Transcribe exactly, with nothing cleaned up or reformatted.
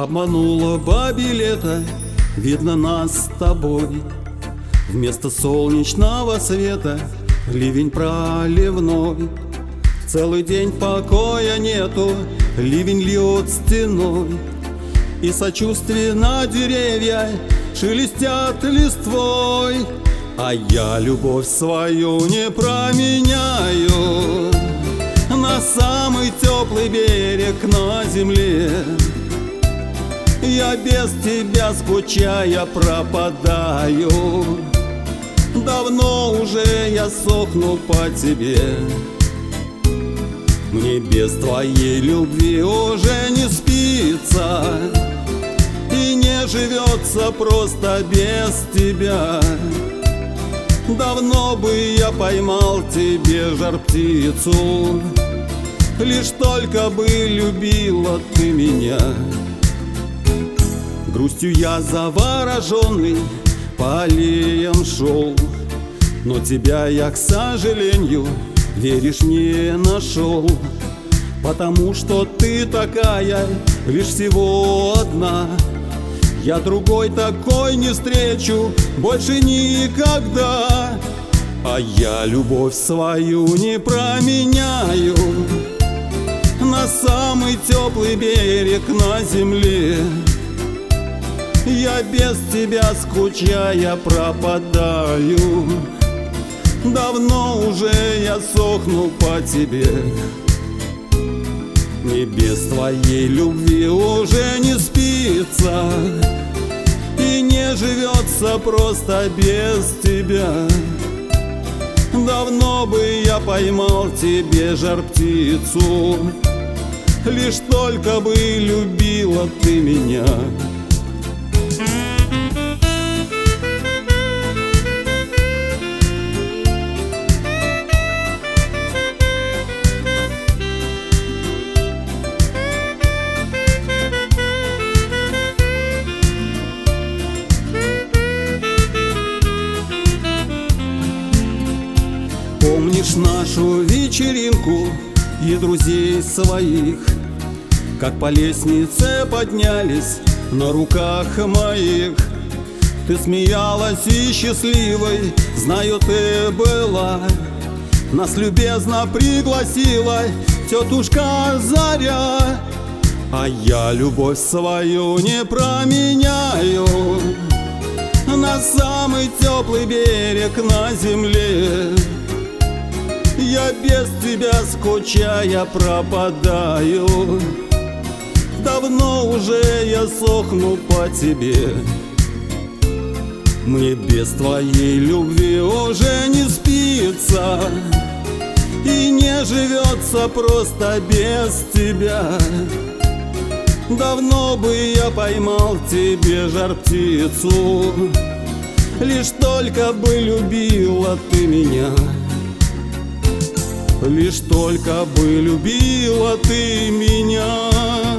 Обмануло бабье лето, видно нас с тобой. Вместо солнечного света ливень проливной. Целый день покоя нету, ливень льет стеной. И сочувствие на деревья шелестят листвой. А я любовь свою не променяю на самый теплый берег на земле. Я без тебя, скучая, пропадаю. Давно уже я сохну по тебе. Мне без твоей любви уже не спится и не живется просто без тебя. Давно бы я поймал тебе жар-птицу, лишь только бы любила ты меня. Грустью я завороженный по аллеям шел, но тебя я, к сожалению, веришь, не нашел. Потому что ты такая, лишь всего одна. Я другой такой не встречу больше никогда. А я любовь свою не променяю на самый теплый берег на земле. Я без тебя, скучая, пропадаю. Давно уже я сохну по тебе. Мне без твоей любви уже не спится и не живется просто без тебя. Давно бы я поймал тебе жар-птицу, лишь только бы любила ты меня. Помнишь нашу вечеринку и друзей своих, как по лестнице поднялись на руках моих? Ты смеялась и счастливой, знаю, ты была. Нас любезно пригласила тетушка Заря. А я любовь свою не променяю на самый теплый берег на земле. Я без тебя, скучая, пропадаю. Давно уже я сохну по тебе. Мне без твоей любви уже не спится и не живется просто без тебя. Давно бы я поймал тебе жар-птицу, лишь только бы любила ты меня. Лишь только бы любила ты меня.